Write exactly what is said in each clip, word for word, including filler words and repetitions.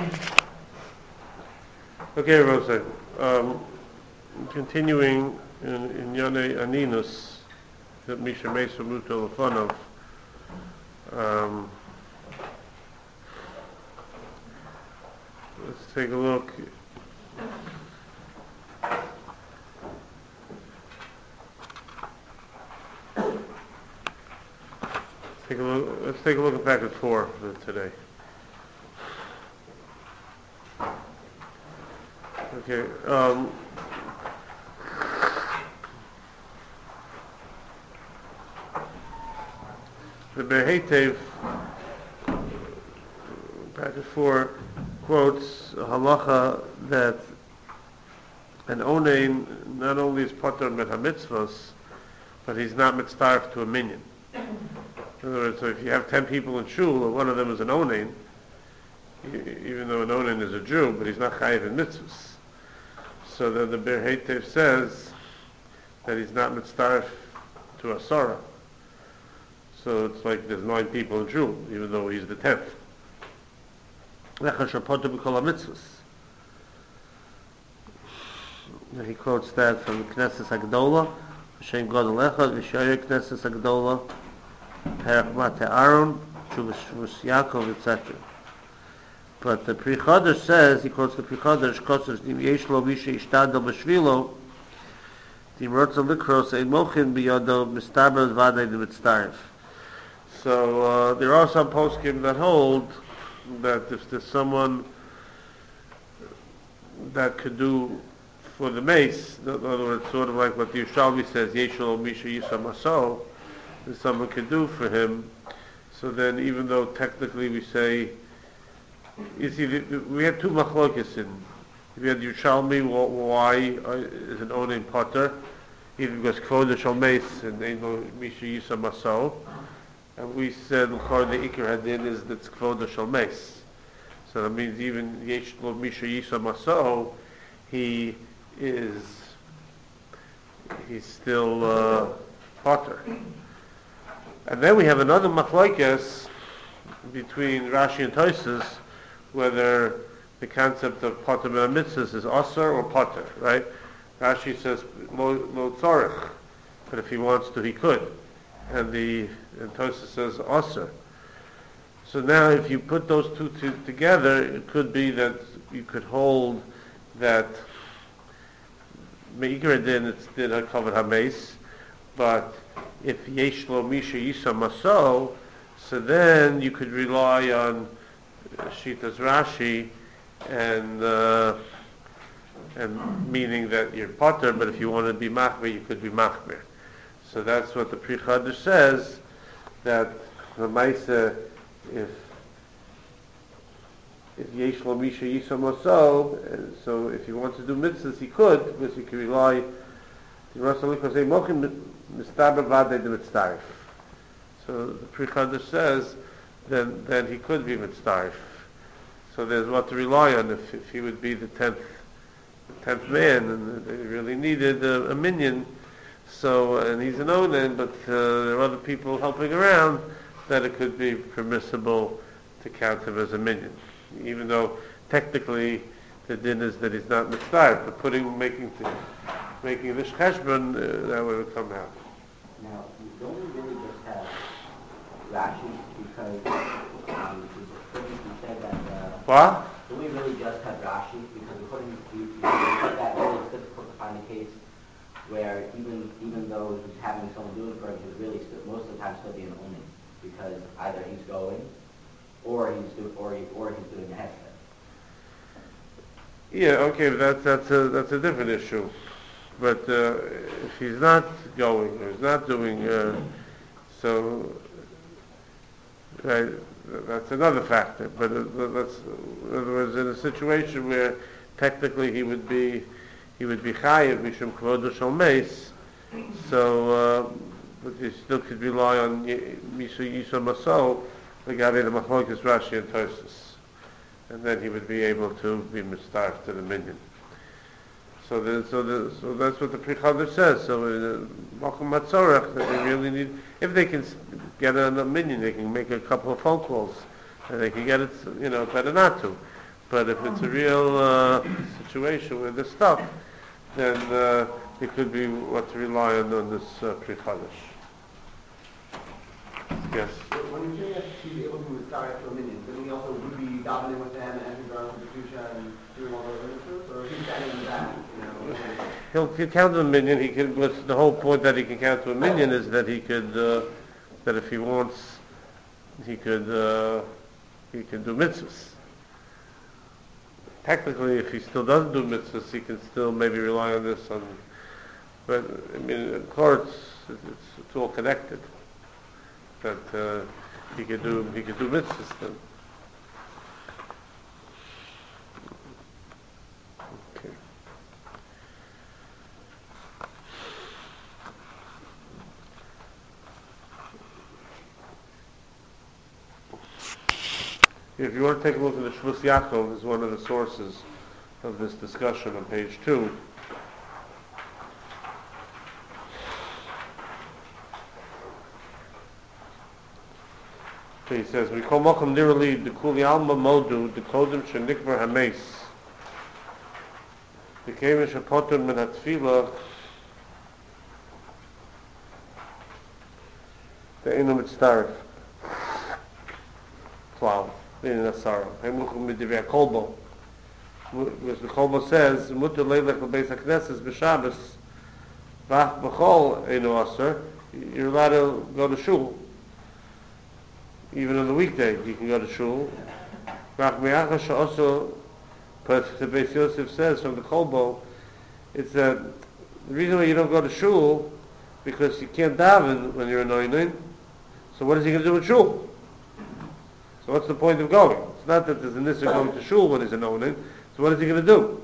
Okay, Rosa. Um, continuing in, in Yonei Aninus, that Misha Mesa Muto Lefonov. Um, let's take a look. Take a look. Let's take a look at packet four for today. Okay. Um, the Behetev, packet four, quotes a halacha that an onein not only is potter mit hamitzvos, but he's not mitzvah to a minion. In other words, so if you have ten people in shul, and one of them is an onein, even though an onein is a Jew, but he's not chayiv in mitzvahs. So then the Ber Heitev says that he's not mitzvah to a Sarah. So it's like there's nine people in shul, even though he's the tenth. And he quotes that from Knesset Agdola, Hashem Godel Echad, V'Shayir Knesset Agdola, Perach Mate Aaron, Shuvus Yaakov, et cetera. But the Pri Chadash says, he quotes the Pri Chadash, Kosos Dim Yesh Lo Misha Ishtadel B'Shvilo, Dim Rotza Likros Ein Mochin B'Yodo Mistaber Vadei D'Mitztarif. So uh, there are some poskim that hold that if there's someone that could do for the mace, in other words, sort of like what the Yerushalmi says, Yesh Lo Misha Yisa Maso, that someone could do for him. So then, even though technically we say, you see, we had two machlokes in. We had Yerushalmi, why is an onein potter? Either because Kvod Shal Meis and Ein Misha Yisa Maso, and we said the Ikar Hadin is that Kvod Shal Meis. So that means even Yesh Lo Misha Yisa Maso, he is he's still uh, potter. And then we have another machlokes between Rashi and Tosfos, whether the concept of potter mitzvahs is osir or potter, right? Rashi says lo, lo tzorich, but if he wants to, he could, and the and Tosfos says osir. So now, if you put those two t- together, it could be that you could hold that meikar din it's did covered hameis, but if yesh lo misha yisa maso, so then you could rely on Shitas Rashi, and uh, and meaning that you're potter, but if you want to be machmir, you could be machmir. So that's what the Pri Chadash says, that the Maisa, if if yesh lo misha yisa maso, so if he wants to do mitzvahs, he could, because he could rely. So the Pri Chadash says, then then he could be mitzvah. So there's what to rely on if, if he would be the tenth the tenth man, and they really needed a, a minion. So and he's an onen, but uh, there are other people helping around, that it could be permissible to count him as a minion, even though technically the din is that he's not mitzvah. But putting making to, making this cheshbon, uh, that would come out. Now, don't we really just have Rashi because um, you said that. Uh, what? Do we really just have Rashi because according to you, you said that it's difficult to find a case where even even though he's having someone do it for him, he's really still, most of the time still being only because either he's going or he's do, or he, or he's doing the headset. Yeah, okay, but that's that's a that's a different issue. But uh, if he's not going or he's not doing, uh, so right, that's another factor. But uh, that's, in other words, in a situation where technically he would be he would be chayiv mishum kvod shel meis, so uh, but he still could rely on misha yisa maso, the gabe the machlokes Rashi and Tosfos, and then he would be able to be mistarf to the minion. So, the, so, the, so that's what the Pri Chadash says. So, Malchum Matzorach, that they really need, if they can get a, a minion, they can make a couple of phone calls, and they can get it, you know, better not to. But if it's a real uh, situation where there's stuff, then uh, it could be what to rely on on this uh, Pri Chadash. Yes. When you're saying that he's able to start to a minion, doesn't he also would be davening with them and entering around the Kedusha and doing all those things? Or if he's standing in the back, you know? He'll, he'll count to a minion. He can. What's the whole point that he can count to a minion is that he could, uh, that if he wants, he could, uh, he can do mitzvahs. Technically, if he still doesn't do mitzvahs, he can still maybe rely on this. On, but I mean, of course, it's, it's, it's all connected. That uh, he could do, he could do mitzvahs then. Okay. If you want to take a look at the Shvus Yaakov, is one of the sources of this discussion on page two. So he says, "We call Mokum Nirali the Kuli Alma Modu the Kodim Shenikvar Hameis the Kemish Hapotum Min Hatfila the Einum Mitzdarif Twelve." In Asara. Hemuchum Midivya Kolbo. Which the Kolbo says, Mutter Leilech L'Beis HaKnesses B'Shabbos Vach B'Chol Einu Aser. You're allowed to go to shul. Even on the weekday, you can go to shul. Vach Me'acha She'oso, but the Beis Yosef says from the Kolbo, it's that the reason why you don't go to shul, because you can't daven when you're anointed. So what is he going to do in shul? So what's the point of going? It's not that there's an issue going to shul when he's an onin. So what is he going to do?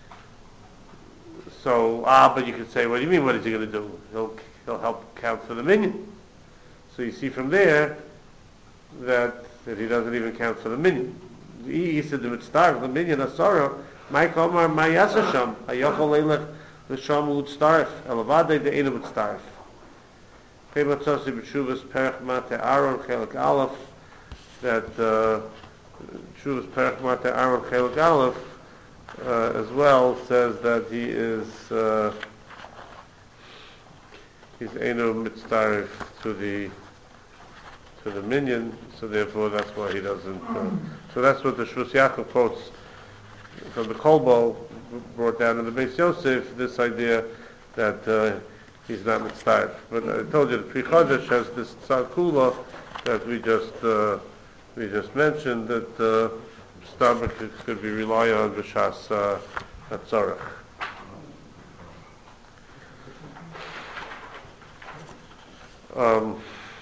So, ah, but you could say, what do you mean, what is he going to do? He'll, he'll help count for the minyan. So you see from there that, that he doesn't even count for the minyan. He said the mitzvah, the minyan, asara, my komar, my yasasham, hayochol leilech, l'sham u'tztarif, elavadei de'ena u'tztarif. Pei matzosi b'shuvas perach mate aron, chelik aleph, that uh, Shuvas Perach Mate Aaron Chelik Aleph uh, as well says that he is uh, he's Eino Mitzdarif to the to the minyan, so therefore that's why he doesn't. Uh, so that's what the Shvus Yaakov quotes from the Kolbo brought down in the Beis Yosef. This idea that uh, he's not Mitzdarif. But I told you the Pri Chodesh has this Tzar Kula that we just. Uh, We just mentioned that uh, Starbuck could be relied on b'shas uh, hatzorach. Um,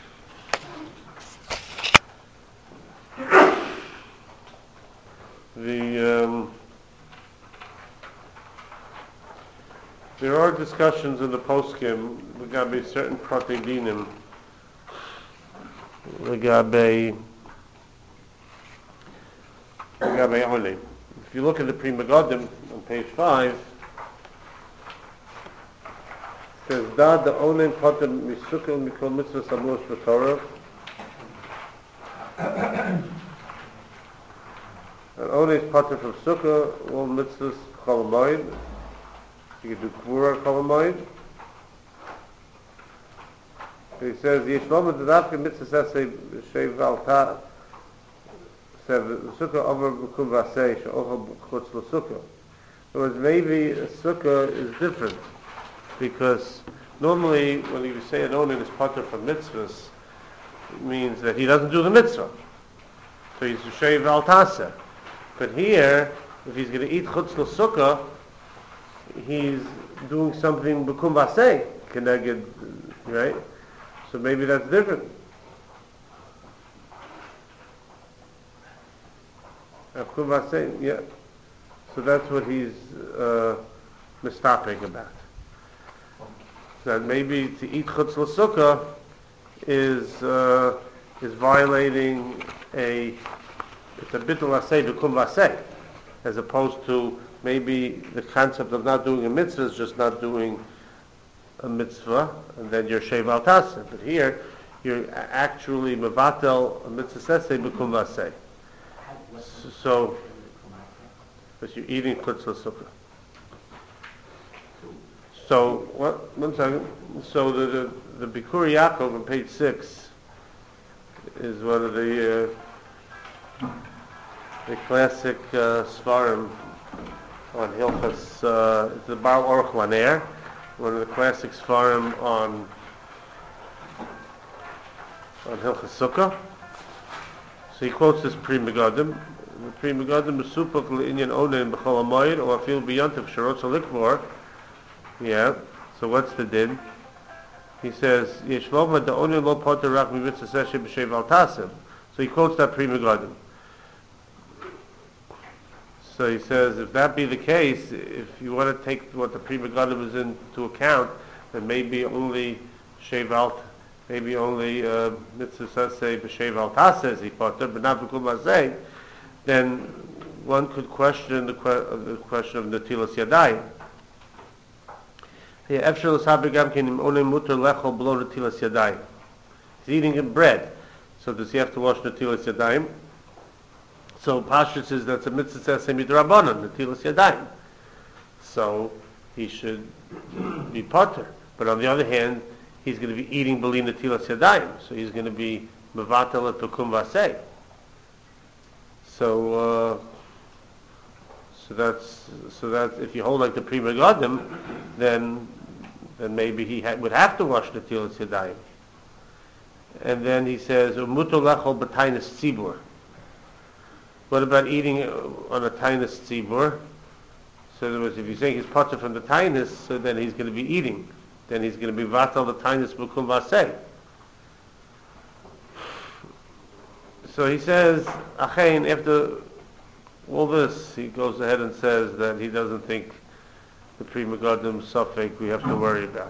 the um, there are discussions in the poskim regarding certain protei dinim regarding If you look at the Pri Megadim on page five, it says, Da the onen potem misukah mikol mitzvah samuos b'torah. An onen is potem from sukkah, all mitzvahs chol hamoed. You can do kvura chol hamoed. So he says, Yesh lomad d'davke mitzvah sasei shev alta. Said the sukkah over b'kum v'asei she'ochel chutz l'sukkah. In other words, maybe a sukkah is different because normally when you say an onen is potter from mitzvahs, it means that he doesn't do the mitzvah. So he's sheiv al taseh. But here, if he's going to eat chutz l'sukkah, he's doing something b'kum v'asei, keneged, right? So maybe that's different. Yeah, so that's what he's uh, mistopping about. That maybe to eat chutz l'sukkah is uh, is violating a it's a bittul asay b'kum v'asay, as opposed to maybe the concept of not doing a mitzvah is just not doing a mitzvah, and then you're sheiv al taseh. But here, you're actually mevatel a mitzvah sesei b'kum v'asay. So, because you're eating chutz l'sukkah. So, what, one second. So the, the, the Bikur Yaakov on page six is one of the, uh, the classic uh, Svarim on Hilchas, uh, it's the Bar Orach Laner, one of the classic Svarim on, on Hilchas Sukkah. So he quotes this Pri Megadim. The Pri Megadim is Supuk L'inyan Onen B'chol HaMoed, or Afil B'yantiv Sharotza Likvor. Yeah, so what's the din? He says, Yeshvov da Onen Lo Poter Rach Mivitzah Seshe B'Shev Al Tasim. So he quotes that Pri Megadim. So he says, if that be the case, if you want to take what the Pri Megadim is into account, then maybe only Shev Al maybe only uh, mitzvah say b'shev al taseh he potter, but not b'kum aseh, then one could question the, que- the question of netilas yadayim. He's eating bread, so does he have to wash netilas yadayim? So Pasha says that's a mitzvah say midrabanan netilas yadayim. So he should be potter. But on the other hand, he's going to be eating b'li netilas yadayim, so he's going to be mevatel et b'kum vaseh. So, uh, so that's so that if you hold like the Pri Megadim, then then maybe he ha- would have to wash netilas yadayim. And then he says umuto lechol b'tainis tzibur. What about eating on a tainis tzibur? So in other words, if you're saying he's potter from the tainis, so then he's going to be eating. Then he's going to be vatal the tainis b'kum vaseh. So he says, Achein, after all this, he goes ahead and says that he doesn't think the Pri Megadim suffix we have to worry about.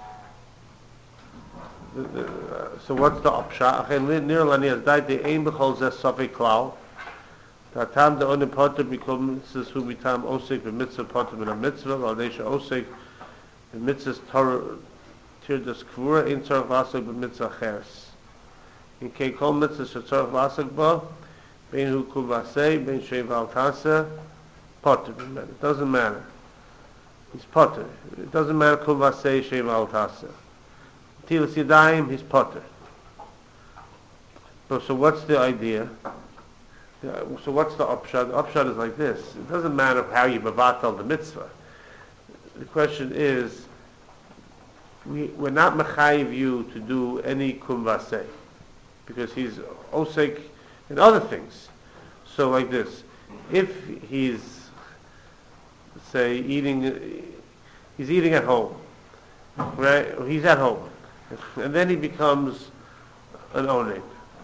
The, the, uh, so what's the upshot? Achein, nir lani as daite ein b'chol zeh suffix klau. Tatam de onim potter b'kol mitzvahs hu mitam osek b'mitzvah potter min ha-mitzvah v'al-desha osek the mitzvahs tirdas kvura in tzarech v'asok b'mitzvah cheres. In kei kol mitzvahs tzarech v'asok bo, bein hu kuv vaseh, bein shev al taseh, potter. It doesn't matter. He's potter. It doesn't matter kuv vaseh, shev al taseh. Tilas yadayim, he's potter. So, so what's the idea? So what's the upshot? The upshot is like this. It doesn't matter how you mevatel the mitzvah. The question is, we, we're not mechayiv you to do any kum vaseh, because he's osek in other things. So like this, if he's, say, eating, he's eating at home, right? He's at home, and then he becomes an onen.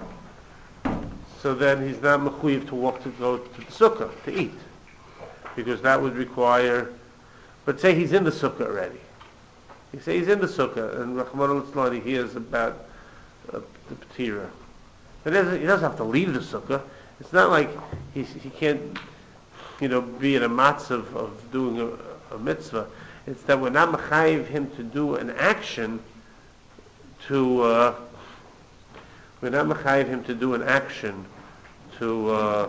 So then he's not mechuyev to walk to go to the sukkah to eat, because that would require. But say he's in the sukkah already. You say he's in the sukkah, and Rachmana litzlan, he hears about uh, the patira. But he doesn't, he doesn't have to leave the sukkah. It's not like he's, he can't, you know, be in a matzav of doing a, a mitzvah. It's that we're not mechayiv him to do an action to. Uh, we're not mechayiv him to do an action to uh,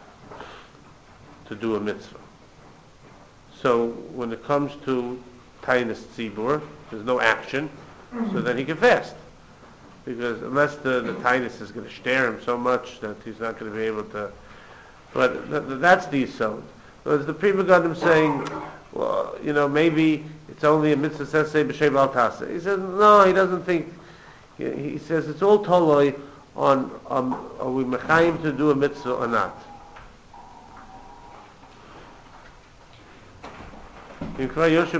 to do a mitzvah. So when it comes to tainis tzibur, there's no action, so then he can fast. Because unless the, the tainis is going to stare him so much that he's not going to be able to. But th- th- that's the yisod. There's the Pri Megadim saying, well, you know, maybe it's only a mitzvah says say b'shev al taseh. He says, no, he doesn't think. He, he says it's all toloi on um, are we mechayim to do a mitzvah or not. If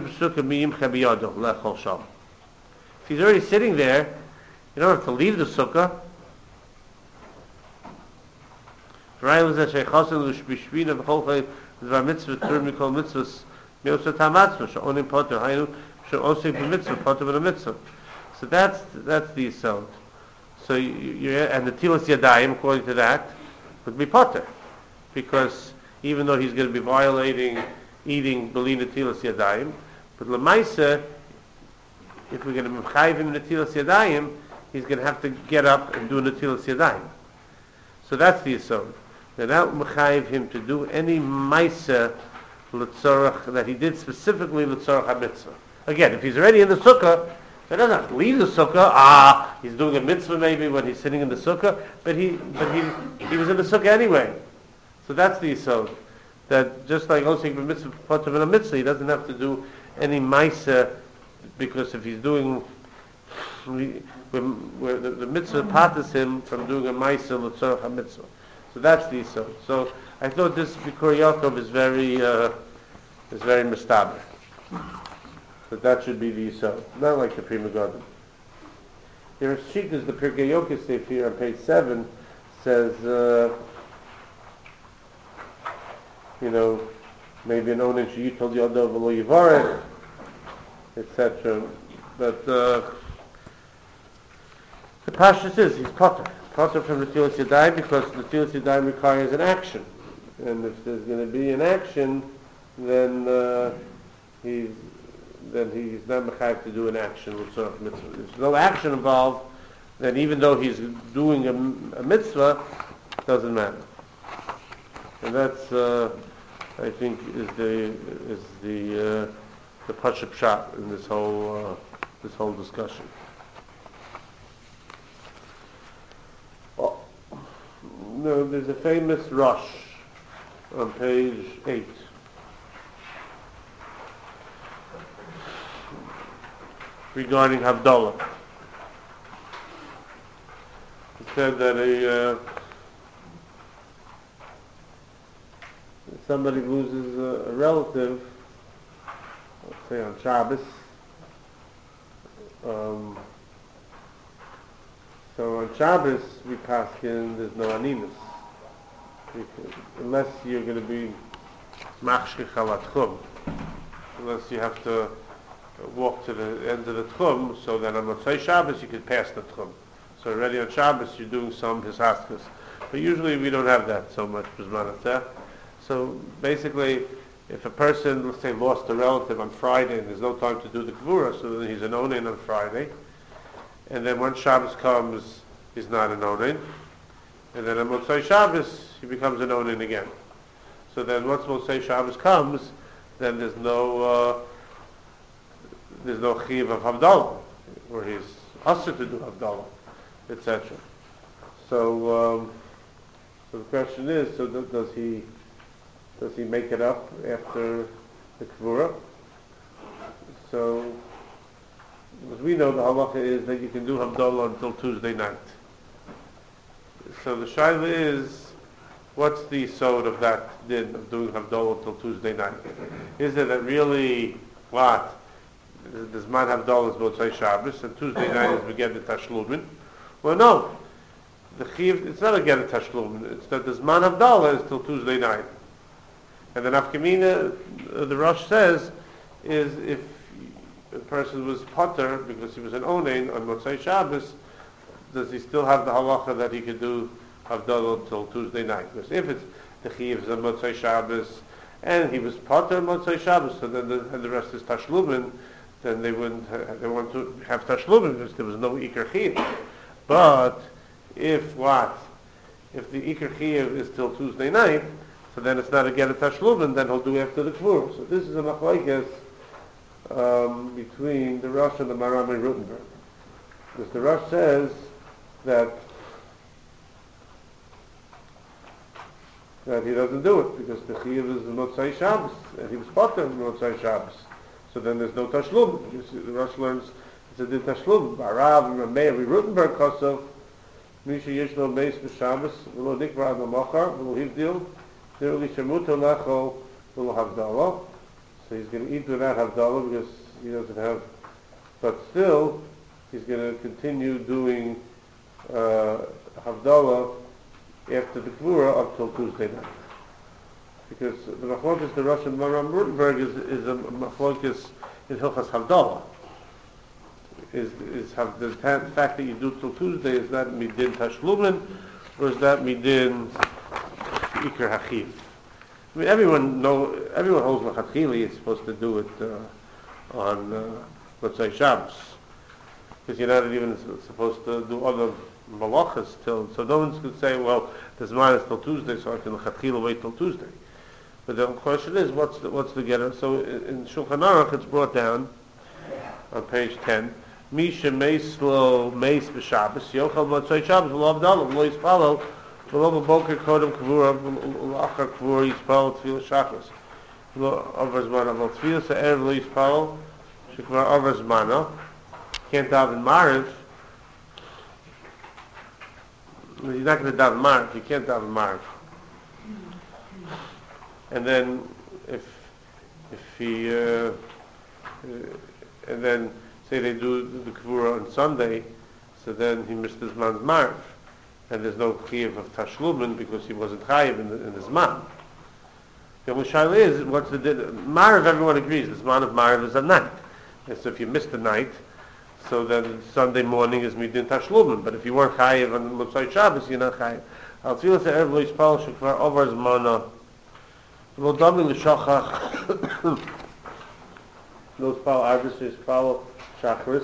he's already sitting there, you don't have to leave the sukkah. So that's that's the yisod. So you, you and the tilas yadayim, according to that, would be potter, because even though he's going to be violating eating b'li netilas yadayim, but lemaisa, if we're going to mechayiv him netilas yadayim, he's going to have to get up and do netilas yadayim. So that's the yisod. they're not mechayiv him to do any ma'aseh l'tzorach that he did specifically l'tzorach ha-mitzvah. Again, if he's already in the sukkah, so he doesn't have to leave the sukkah. Ah, he's doing a mitzvah maybe when he's sitting in the sukkah, but he but he he was in the sukkah anyway. So that's the yisod. That just like osik b'mitzvah potav in a mitzvah, he doesn't have to do any ma'aseh, because if he's doing, we, where the, the mitzvah patas him from doing a ma'aseh l'tzorach ha-mitzvah. So that's the yisod. So I thought this Bikur Yaakov is very uh, is very mistaber. But that should be the yisod, not like the Pri Megadim. There are shittas, the Pirkei Yosef here on page seven says, uh, you know, maybe an onen sheyitol yadav v'lo yivarech, et cetera. But uh, the pashtus is he's potter, potter from the Netilas Yadayim, because the Netilas Yadayim requires an action, and if there's going to be an action, then uh, he's then he's not mechayiv to do an action with sort of mitzvah. If there's no action involved, then even though he's doing a, a mitzvah, it doesn't matter. And that's, uh, I think, is the is the uh, the pashut pshat in this whole uh, this whole discussion. Oh, no, there's a famous rush on page eight. Regarding Havdalah. It said that a uh, somebody loses a, a relative, let's say on Shabbos. Um, so on Shabbos we paskin there's no animus, unless you're going to be machshich al tchum, unless you have to walk to the end of the tchum, so then on Motzei Shabbos you could pass the tchum. So already on Shabbos you're doing some hisaskas. But usually we don't have that so much, b'zman. So basically, if a person, let's say, lost a relative on Friday and there's no time to do the kavura, so then he's an onen on Friday, and then once Shabbos comes, he's not an onen, and then on Motzei Shabbos he becomes an onen again. So then once Motzei Shabbos comes, then there's no uh, there's no chiv of Havdalah, where he's asked to do Havdalah, et cetera. So, um, so the question is: so th- does he does he make it up after the kavura? So, as we know, the halacha is that you can do Havdalah until Tuesday night. So the shaila is, what's the sod of that din of doing Havdalah until Tuesday night? Is it that really what? Does man have dollars Motzei Shabbos, and Tuesday night is begin the Tashlumin? Well, no. The chiv, it's not a get a Tashlumin. It's that does man have dollars till Tuesday night. And the nafkamina, uh, the Rosh says, is if a person was potter because he was an onen on Motzei Shabbos, does he still have the halacha that he could do Havdalah till Tuesday night? Because if it's the chiv is on Motzei Shabbos and he was potter on Motzei Shabbos, so then the, and the rest is Tashlumin, then they wouldn't ha- they want to have Tashlumin because there was no Iker Chiyuv. But if what? If the Iker Chiyuv is till Tuesday night, so then it's not a get a Tashlumin, then he'll do after the Kfur. So this is a machlokes um, between the Rosh and the Marami Rutenberg. Because the Rosh says that that he doesn't do it because the Chiyuv is the Motzei Shabbos, and he was potter on Motzei Shabbos. So then there's no tashlum. The Rosh learns it's a din tashlum. Barav and Meir Rutenberg Kosov, Misha Yishlo Beis B'Shabbos, V'lo Nikra Ad L'Mochar, V'lo Hivdil, Dirli Shemuto Lecho, V'lo Havdalah. So he's going to eat without Havdalah because he doesn't have, but still, he's going to continue doing uh, Havdalah after the Kavura up till Tuesday night. Because the machlokes, the Rosh and Maram Rutenberg is, is a machlokes in Hilchas Havdalah. Is is have the ta- fact that you do till Tuesday, is that midin tashlumin, or is that midin ikar hachiv? I mean, everyone know everyone holds machatchili is supposed to do it uh, on uh, let's say Shabbos, because you're not even supposed to do other malachas till. So no one's going to say, well, the Zman is till Tuesday, so I can Chatchila wait till Tuesday. But the question is, what's the, what's the getter? So in Shulchan Aruch, it's brought down on page ten. Misha meislo meis b'Shabbos yochal motzei Shabbos v'lo avdalah v'lo yispalo v'lo b'boker kodem kavura v'lachar kavura yispalo tefillah shachris v'lo over zmana v'lo tefillah se'er v'lo yispalo shekvar over zmana can't daven Mariv. You're not going to daven Mariv. You can't daven Mariv. And then if if he uh, uh, and then say they do the Kavura on Sunday, so then he missed his man's Mariv, and there's no Chiyuv of Tashlumin because he wasn't Chayiv in, the, in his man. The only shaila is, what's the Mariv? Everyone agrees the man of Mariv is at night, and so if you missed the night, so then Sunday morning is Midin Tashlumin. But if you weren't Chayiv on Motzei Shabbos, you're not Chayiv. Al Tfilas Erev Lo Yispal Shekvar Over Zmana Lo Dami L'Shachach Lo Yispal Arvis Yispal Shachris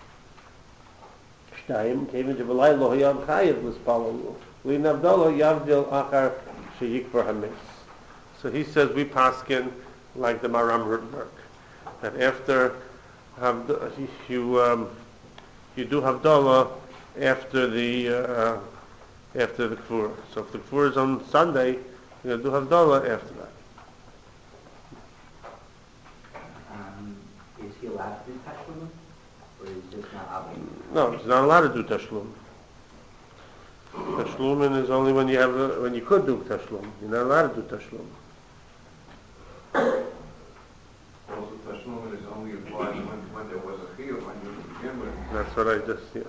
Shtayim came into Belay Lo Hayam Chayiv L'Yispal Lin Avdallah Yavdil Achar Sheyikvar Hamis. So he says we paskin like the Maram Rutberg, that after have you um, you do Havdalah after the uh, after the Kfur. So if the Kfur is on Sunday, you're going to do Havdalah after that. Um, is he allowed to do Tashlum? Or is this not obligated? No, he's not allowed to do Tashlum. Tashlumin is only when you have a, when you could do Tashlum. You're not allowed to do Tashlum. Also, Tashlumin is only applied when, when there was a chiyuv, when you begin with. That's what I just, yes.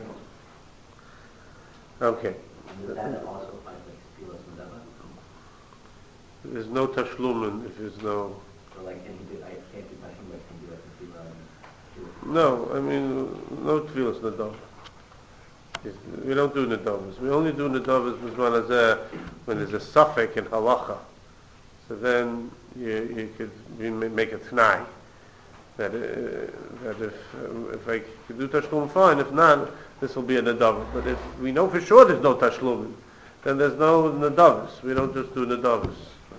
Okay. And does that also apply to like Tfilas Medava? There's no Tashlumin if there's no... Or like, can he do, I can't do Tashlum, but can he do like Tfilah and do No, I mean, no Tfilas Nadava. We don't do Nadavas. We only do Nadavas when there's a suffix in halacha. So then you, you could you make a t'nai that uh, that if uh, if I could do tashlum, fine. If not, this will be a nadavah. But if we know for sure there's no tashlum, then there's no nadavas. We don't just do nadavas.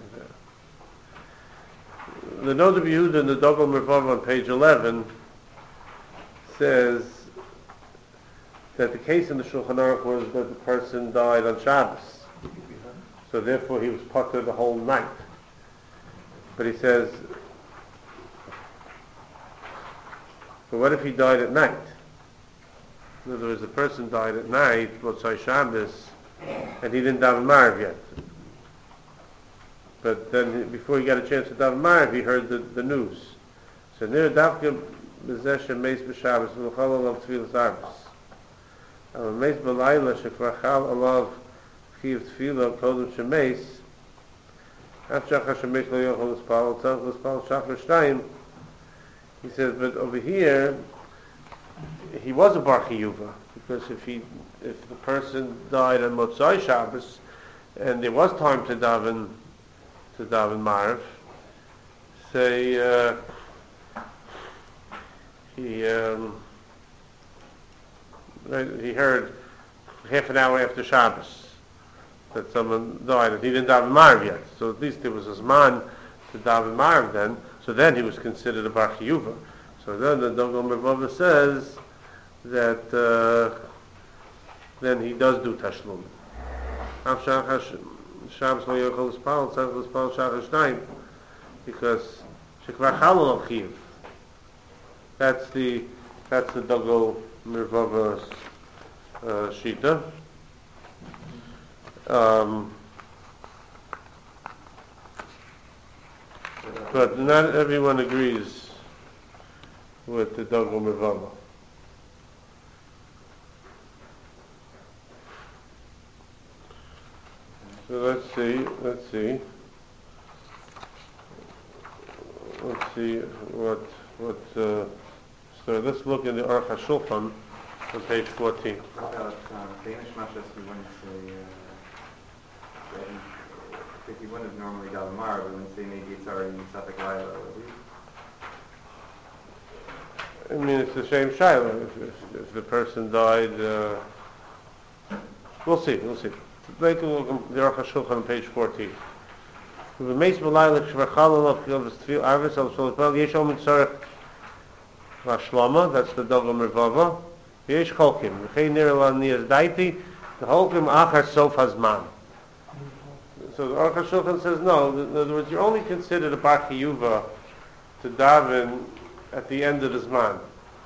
The note of Yehuda in the Dogel Mervav on page eleven says that the case in the Shulchan Aruch was that the person died on Shabbos, so therefore he was potter the whole night. But he says, but what if he died at night? In other words, the person died at night, Motzei Shabbos, and he didn't daven Mariv yet. But then, he, before he got a chance to daven Mariv, he heard the, the news. So near Dafka Bezesha Meis B'Shabbos V'Chol Alav Tfilas Arbus. Al Meis B'Layla Shekvar Chal Alav Chiv Tfilah Kodem Shemeis. He says, but over here, he was a bar chiyuva, because if he, if the person died on Motzei Shabbos, and there was time to daven, to daven Mariv, say, uh, he, um, he heard half an hour after Shabbos that someone died, and he didn't daven Mariv yet. So at least there was a man to daven Mariv then. So then he was considered a bar chiyuva. So then the Dogel Mervava says that uh, then he does do tashlum. Because shekvar chalal al chiyuv. That's the that's the Dogel Mervava's uh, shita. Um, but not everyone agrees with the Dogel Mervava. So let's see, let's see, let's see what what. Uh, so let's look in the Aruch HaShulchan on page fourteen. About um, Danish mashas, we wouldn't say. Uh, If he wouldn't have normally got a Mar, we wouldn't say maybe it's already in Suffolk Lila, would we? I mean, it's the same shiloh. If, if, if the person died, uh, we'll see, we'll see. Take a look at the Aruch HaShulchan on page fourteen. We meis b'layla k'shvachalal of k'il v'stvil arvis al shol yesh omen tzarech v'ashlama, that's the Dogam Revava. Yesh cholkim, v'chei nir la niyaz daiti, the holkim achar sof hazman. So the Aruch HaShulchan says no, in other words, you're only considered a bar chiyuva to daven at the end of the zman.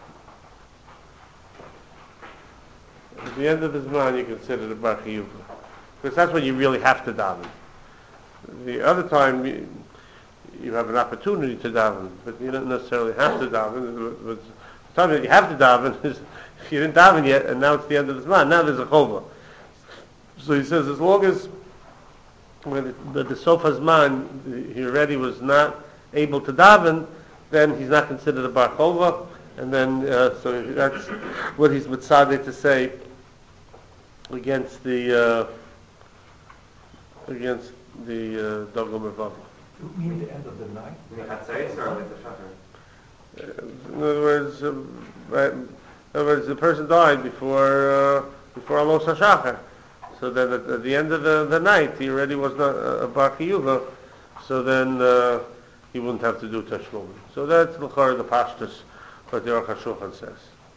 At the end of the zman, you consider the bar chiyuva. Because that's when you really have to daven. The other time, you, you have an opportunity to daven, but you don't necessarily have to daven. The time that you have to daven is if you didn't daven yet, and now it's the end of the zman. Now there's a chova. So he says, as long as when the, the sofa zman, he already was not able to daven, then he's not considered a bar chova, and then uh, so that's what he's mitzadeh to say against the uh, against the uh, Dogam Revava. You mean the end of the night? Uh, in other words, uh, right, in other words, the person died before uh, before Alos HaShachar. So then at, at the end of the, the night, he already was not a, a bar chiyuva, so then uh, he wouldn't have to do tashlumin. So that's l'chor the pashtus, what the Aruch HaShulchan says.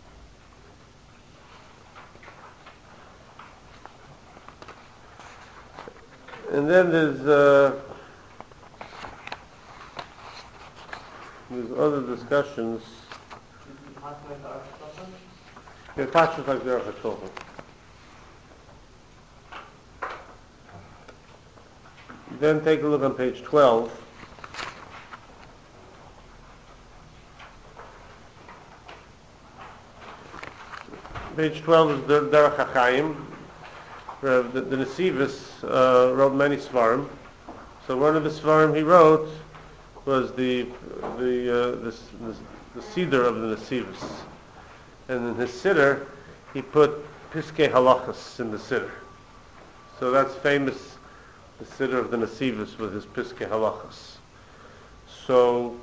And then there's uh, there's other discussions. Yeah, pashtus like the Aruch HaShulchan. Then take a look on page twelve. Page twelve is the Derech HaChaim. The, the Nesivos uh, wrote many svarim. So one of the svarim he wrote was the the uh, the, the, the Siddur of the Nesivos. And in his Siddur, he put Piskei Halachas in the Siddur. So that's famous. The Siddur of the Nesivos with his Piskei Halachas. So,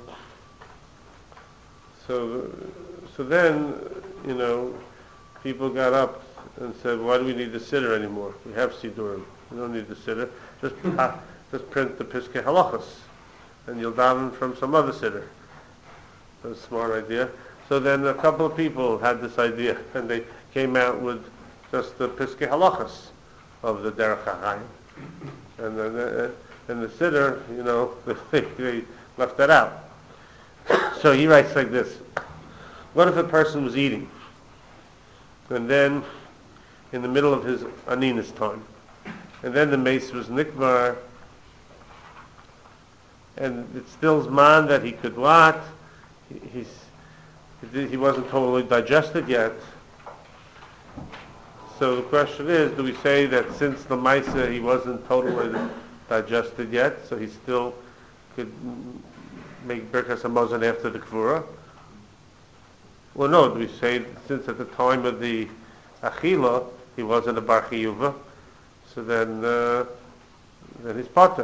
so, so then, you know, people got up and said, "Why do we need the Siddur anymore? We have Siddurim. We don't need the Siddur. Just, uh, just print the Piskei Halachas, and you'll daven from some other Siddur." That's a smart idea. So then a couple of people had this idea, and they came out with just the Piskei Halachas of the Derech HaChaim. And then, uh, and the Siddur, you know, they, they left that out. So he writes like this: what if a person was eating, and then in the middle of his aninus time, and then the mace was nikmar, and it still zman that he could what? He, he's, he wasn't totally digested yet. So the question is, do we say that since the Maisa he wasn't totally digested yet, so he still could make Birkas Hamazon after the Kvura? Well, no, do we say since at the time of the Achila he wasn't a Bar Chiyuva, so then uh, then he's Potter.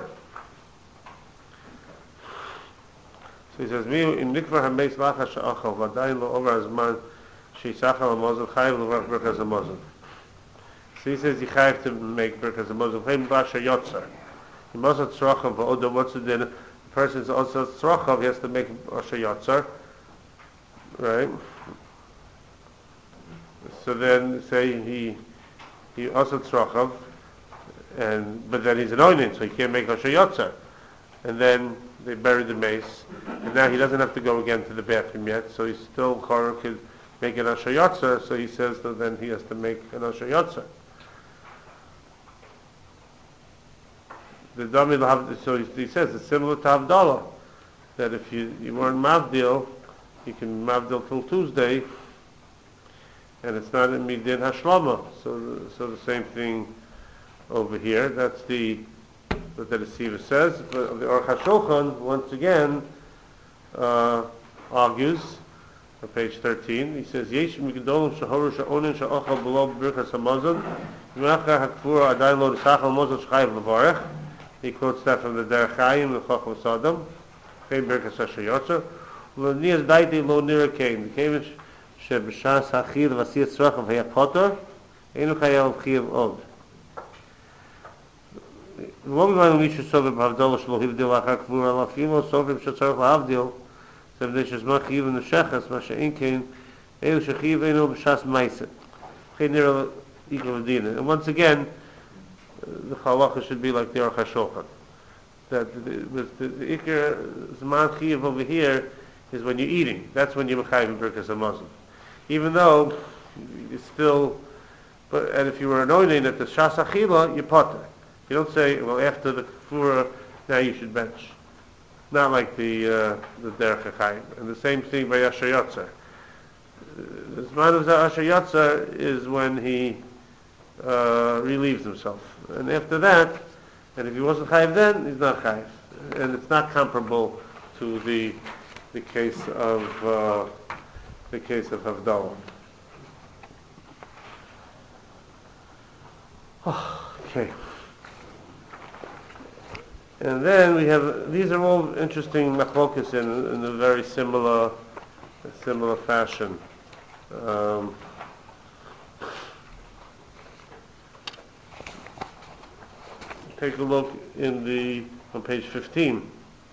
So he says, "Mi in mikvah hameis lacha she'achal v'adayin lo over azman she'isachal hamazon chayiv l'vach Birkas Hamazon." So he says, you have to make Birkas Hamazon. V'hem basha yotzer. He must have tzrochav v'odo what's the dinner. The person is also tzrochav, he has to make basha yotzer. Right? So then, say he he also tzrochav, and but then he's an oinin, so he can't make basha yotzer. And then they bury the mace, and now he doesn't have to go again to the bathroom yet, so he's still chorah could make an asher yotzer, so he says that then he has to make an asher yotzer. The Dami Lahav, so he, he says it's similar to Havdalah, that if you, you weren't Mavdil, you can Mavdil till Tuesday, and it's not in Midin Hashlama. So, so the same thing over here. That's the what the Receiver says. But the Aruch HaShulchan once again uh, argues on page thirteen. He says, "Yesh migdolum shahoru sha'onin sha'ochal below Birkas Hamazon v'achar hakfura adayin lo nisachal Hamazon shchayiv levarech." He quotes that from the Derech Chaim, the Chacham Sodom, Fein Birkas HaShayotzer. L'nias daiti lo nira kain. The Kavish sheb'shas hachil v'asiyat tzrachav haya potter, einu chayav chiyav od. ולא בגלל מישהו סובר בהבדלה שלו הבדיל אחר קבורה, אלא אפילו סוברים שצריך להבדיל, זה מפני שזמן חייב נשכס, מה שאין כן, אלו שחייב אינו בש"ס מייסה. לכן נראה equal dina. And once again, the halacha should be like the Aruch HaShulchan. That the, with the, the ikar zman chiyuv over here is when you're eating. That's when you're mechayiv in Birkas HaMazon. Even though it's still, but and if you were anointing at the Shas Achila, you're potter. You don't say, well, after the kfura, now you should bench. Not like the uh, the Derech HaChaim. And the same thing by Asher Yotzar. The zman of Asher Yotzar is when he uh, relieves himself. And after that, and if he wasn't chayiv then, he's not chayiv. And it's not comparable to the the case of uh, the case of Havdalah. Okay. And then we have, these are all interesting machlokas in, in a very similar, similar fashion. Um, take a look in the, on page fifteen.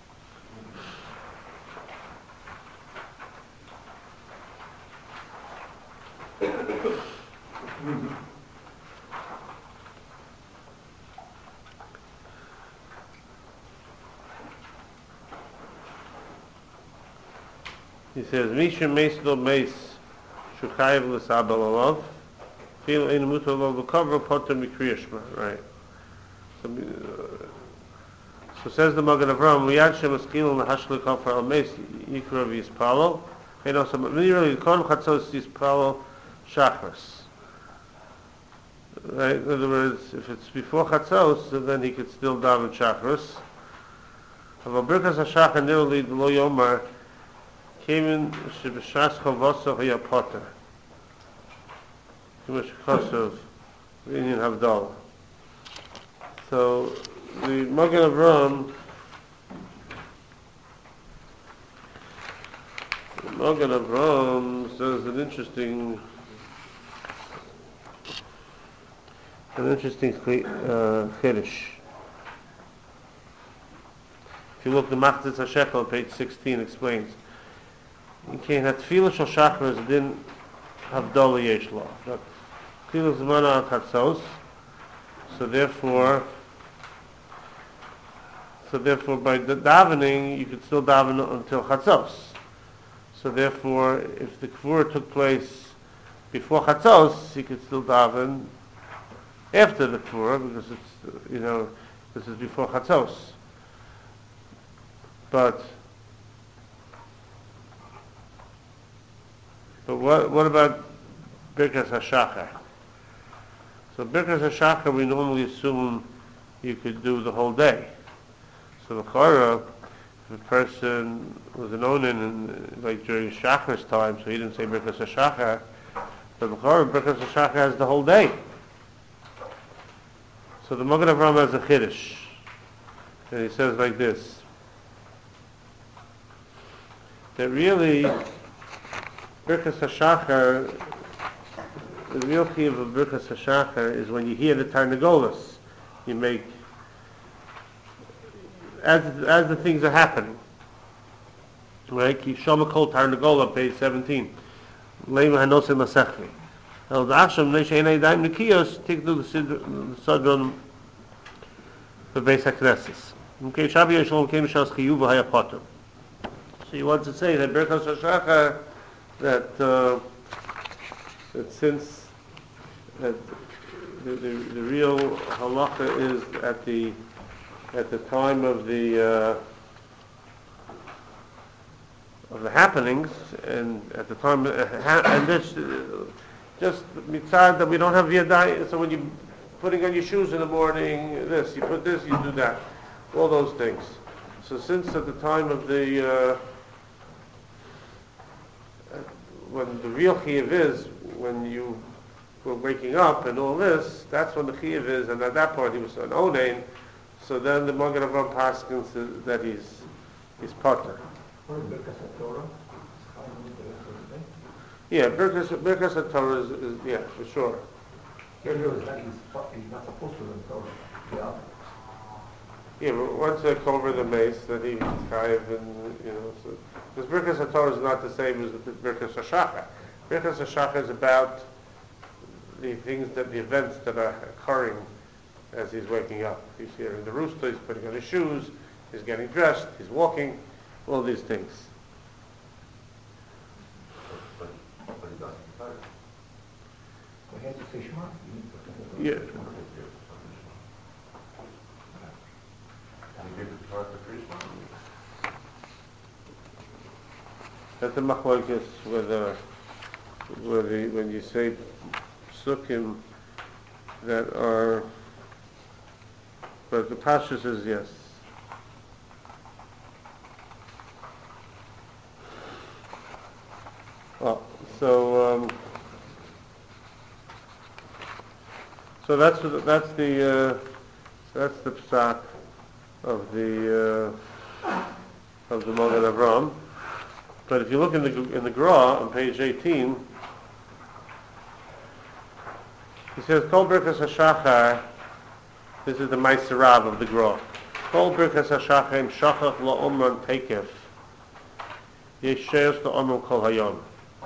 He says, Misha meis lo meis shuchayev l'sabel alav fil ein mutar lo l'kavra poter mikriya shema. Right. So, uh, so says the Magen Avraham, Liyad shem askil l'hashli kafar al meis yikra v'yispalo and also, literally, kodem chatzos yispalo shachris. Right. In other words, if it's before chatzos, then he could still daven shachris. Aval birkas hashachar nirli lo yomar Kemin shebeshas chavosach haya poter. Kimush chosov v'inyan havdalah. So the Magen Avraham, the Magen Avraham says an interesting, an interesting uh, chiddush. If you look, the Machzis HaShekel on page sixteen explains. Okay, that tefillah shel shachar didn't have Havdalah yesh lo. But tefillah zman al chatzos, so therefore, so therefore by the davening you could still daven until chatzos. So therefore, if the kfura took place before chatzos, you could still daven after the kfura because it's, you know, this is before chatzos. But But what, what about Birkas HaShachar? So Birkas HaShachar we normally assume you could do the whole day. So the Chorah, if a person was an onin in, like during Shachar's time, so he didn't say Birkas HaShachar, but the Chorah, Birkas HaShachar has the whole day. So the Magen Avraham has a chiddush, and he says like this, that really Birkas HaShachar, the real key of Birkas HaShachar is when you hear the Tarnagolas, you make, as as the things are happening. Right? Yishama Kol Tarnagola, page seventeen. Leima Hanosim Masechli. El Da'asham Neshe Enei Daim Nikiyos, Tikdu the Sadron for Beis HaKnesses. Okay, Shabi Yishlom Kem Shas Chiyuv Haya Potter. So you want to say that Birkas HaShachar, that uh, that since that the, the, the real halacha is at the at the time of the uh, of the happenings and at the time uh, ha- and this uh, just mitzad that we don't have yadai. So when you're putting on your shoes in the morning, this you put this, you do that, all those things. So since at the time of the uh, when the real chiyuv is, when you were waking up and all this, that's when the chiyuv is, and at that point he was an onein, so then the Magen Avraham paskins that he's he's potter. Yeah, Birkas Birkas HaTorah is, is, yeah, for sure. He's not supposed to learn Torah. Yeah, but once they cover the mace, then he's chayiv, and you know. So, because Birkas HaTorah is not the same as the Birkas HaShachar. Birkas HaShachar is about the things that the events that are occurring as he's waking up. He's hearing the rooster. He's putting on his shoes. He's getting dressed. He's walking. All these things. But, but he doesn't Torah. So he has to say Shema. Yeah. Can he give the Torah to Krishma? That's the machlokes whether whether when you say psukim that are, but the Pasha says yes. Well, so um, so that's that's the uh, that's the psak of the uh, of the Magen Avram. But if you look in the in the Gra on page eighteen, he says Kol Birkas HaShachar. This is the Meiser Rav of the Gra. Kol Birkas HaShachar im Shachach LaOmran Tekef Yesheres LaOmran Kol Hayom.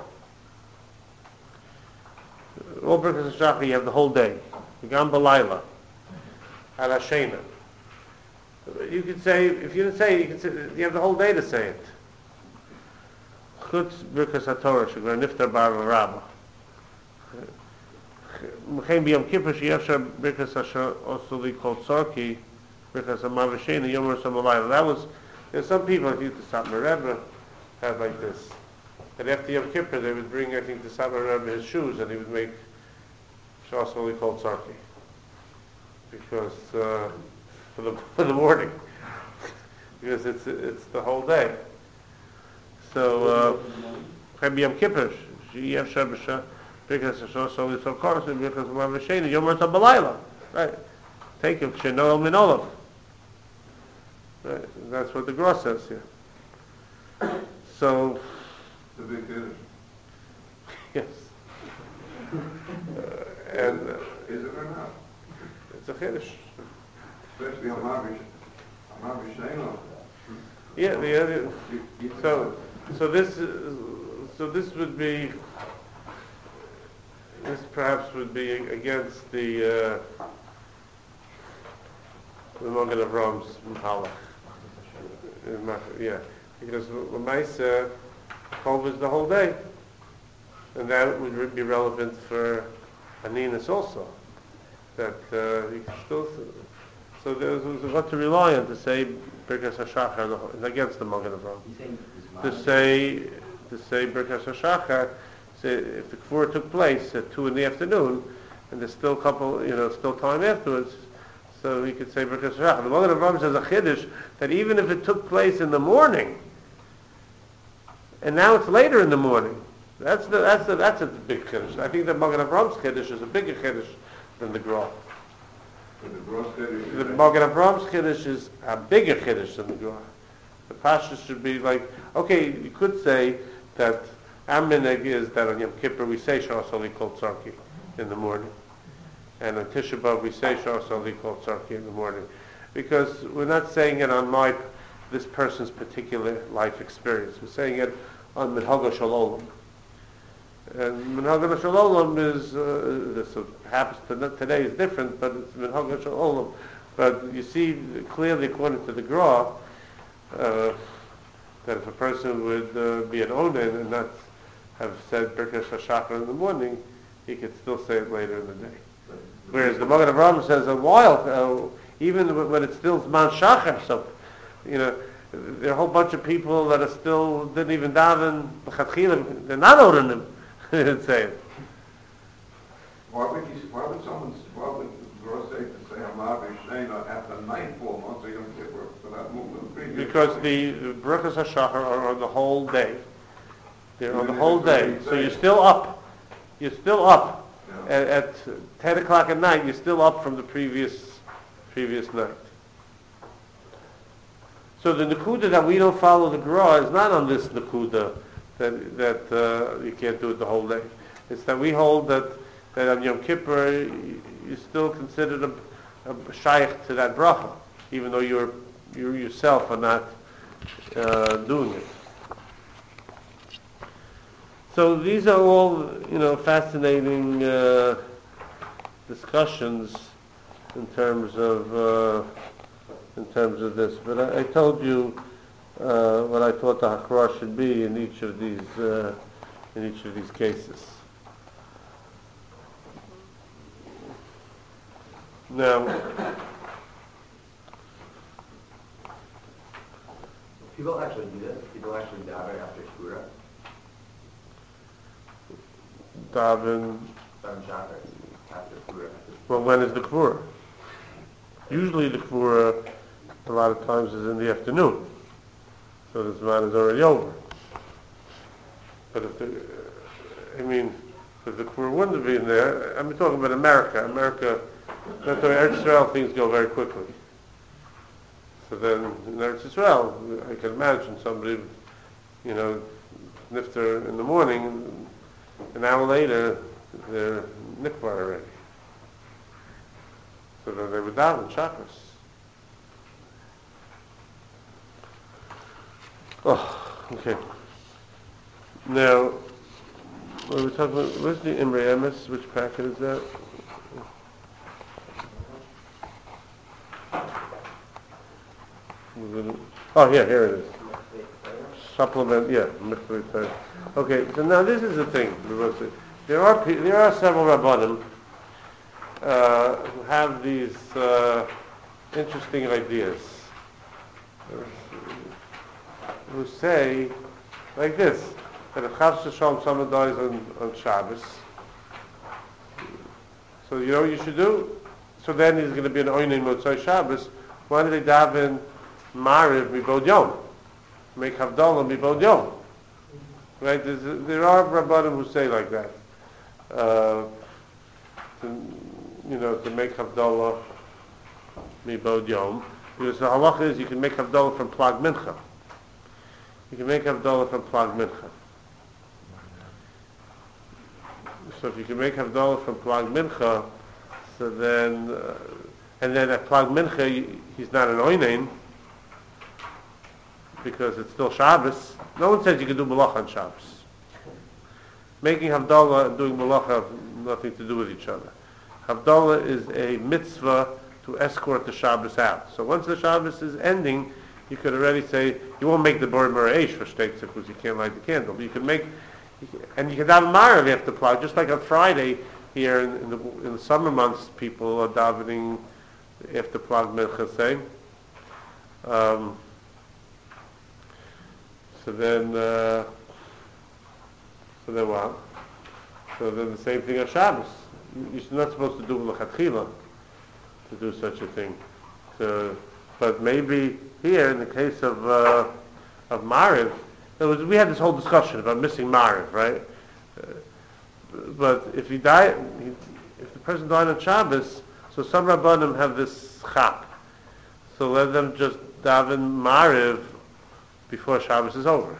All Birkas HaShachar you have the whole day. Gam B'Layla Al Hashena. You could say, if you didn't say it, you could say, you have the whole day to say it. Chutz Birkas HaTorah Shegor Niftar Bar Rabba. M'chein B'Yom Kippur Sheyefshar Birkas Asher Osuli Kol Tzorki Birkas HaMavashena Yomer Samalayla. That was, you know, some people, I think the Satmar Rebbe had like this. And after Yom Kippur they would bring, I think, the Satmar Rebbe his shoes and he would make Shosuli Kol Tzorki. Because, uh, for the, for the morning. Because it's, it's the whole day. So, uh, Yom Kippur, Yev Shabbat, because it's also so course, because of Mavashena, Yom Rata Balayla, right? Take him, Shenoel Minolav. Right, that's what the Gra says here. So, The big Kiddush. yes. Uh, and uh, Is it or not? it's a Kiddush. Especially on Mavish, on Mavishena. Yeah, the other, You- you- so, so this, is, so this would be, this perhaps would be against the, uh, the Magen Avram's Mahalach. Yeah, because Lamaisa, Kol is the whole day. And that would be relevant for Aninus also. That uh, you can still, so there's what to rely on to say Birkas HaShachar against the Magen Avram. He's saying To this say, to say Birkas HaShachar, say if the Kfur took place at two in the afternoon, and there's still a couple, you know, still time afterwards, so he could say Birkas HaShachar. The Magen Avram says a Chiddush that even if it took place in the morning, and now it's later in the morning, that's the that's the that's a big Chiddush. I think that Magen Avram's Chiddush is a bigger Chiddush than the Gra. But the gross Kiddush. The Magen Avram's Chiddush is a bigger Chiddush than the Gra. The Pasha should be like, okay, you could say that our minhag is that on Yom Kippur we say Shah Sali Kol Tzarki in the morning. And on Tisha B'Av we say Shah Sali Kol Tzarki in the morning. Because we're not saying it on my, this person's particular life experience. We're saying it on Minhag Shalom. And Minhag Shalom is, uh, this perhaps today is different, but it's Minhag Shalom. But you see clearly according to the Gra, uh, that if a person would uh, be an onen and not have said Birkas HaShachar in the morning, he could still say it later in the day. Whereas the Magen Avraham says a while, uh, even when it's still Zman Shachar, so, you know, there are a whole bunch of people that are still, didn't even daven, b'chatchila, they're not onenim, it's saying. Why would you, why would someone, why would Gross say to say Mavishena after nightfall, not say Yom Kippur, for that movement previous? Because the Birkas HaShachar are on the whole day. They're on the whole day. So you're still up. You're still up. Yeah. At, at ten o'clock at night, you're still up from the previous previous night. So the Nakuda that we don't follow the Gra is not on this Nakuda that that uh, you can't do it the whole day. It's that we hold that, that on Yom Kippur you, you're still considered a, a shaykh to that bracha. even though you're you yourself are not uh, doing it. So these are all, you know, fascinating uh, discussions in terms of uh, in terms of this. But I, I told you uh, what I thought the hakra should be in each of these uh, in each of these cases. Now, People actually do this. People actually daven after Shkura. daven. Daven Shachar after Shkura. Well, when is the kvura? Usually the kvura, a lot of times, is in the afternoon. So the Zman is already over. But if the, I mean, if the kvura wouldn't have been there, I'm talking about America. America, that's why Eretz Israel things go very quickly. So then in Eretz Israel, I can imagine somebody, you know, nifter in the morning, an hour later, they're nikvar already. So then they would daven chakras. Oh, okay. Now, what we're talking about, where's the Imre Emes? Which packet is that? Oh, yeah, here it is. Supplement, yeah. Okay, so now this is the thing. There are there are several Rabbanim uh, who have these uh, interesting ideas, who say like this, that if Chas V'Shalom someone dies on, on Shabbos, so you know what you should do? So then he's going to be an Oinei Motzai Shabbos. Why do they daven Mariv Mibod Yom? Make Havdalah Mibod Yom. Right? There's, there are Rabbanim who say like that. Uh, to, you know, to make Havdalah Mibod Yom. Because the halacha is you can make Havdalah from Plag Mincha. You can make Havdalah from Plag Mincha. So if you can make Havdalah from Plag Mincha, so then, uh, and then at Plag Mincha, he's not an Oinein, because it's still Shabbos. No one says you can do Malach on Shabbos. Making Havdalah and doing Malach have nothing to do with each other. Havdalah is a mitzvah to escort the Shabbos out. So once the Shabbos is ending, you could already say, you won't make the Bor Mara'ish for Shteitza because you can't light the candle, but you can make, and you can daven Marav after Plag, just like on Friday here in, in, the, in the summer months, people are davening after Plag Mincha, say. Um, So then, uh, so then what? So then the same thing on Shabbos. You're not supposed to do l'chatchila to do such a thing. So, but maybe here, in the case of uh, of Mariv, it was, we had this whole discussion about missing Mariv, right? Uh, but if he died, he, if the person died on Shabbos, so some Rabbanim have this chap. So let them just daven Mariv before Shabbos is over.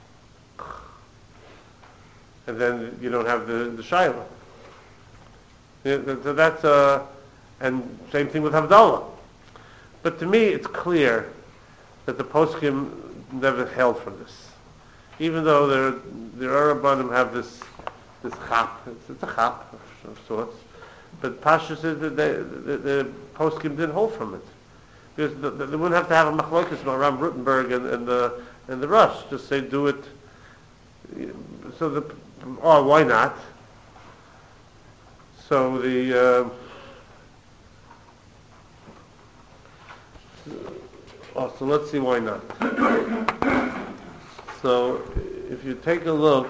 And then you don't have the, the Shaila. Yeah, so that's, uh, and same thing with Havdalah. But to me, it's clear that the poskim never held from this. Even though there, there are Rabbanim have this, this chap, it's, it's a chap of sorts, but Pasha says that they, the, the poskim didn't hold from it. Because the, the, they wouldn't have to have a machlokes around Rutenberg and, and the and the Rush. Just say do it. So the oh why not? So the uh, oh so let's see why not. So if you take a look.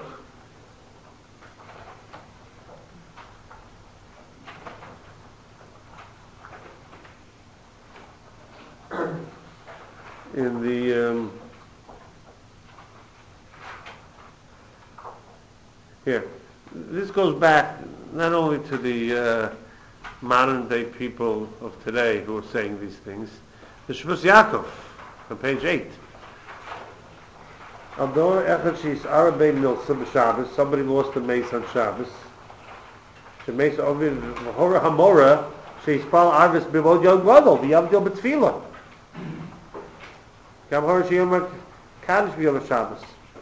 In the um, here, this goes back not only to the uh, modern day people of today who are saying these things. The Shabbos Yaakov on page eight. Somebody lost a mace on Shabbos. The mace over the Hora Hamora. She's Paul Arvis Bivod Yom Gadol. The Yom Yom B'Tfilah. Gam Horish Yom Kaddish B'Yom Shabbos.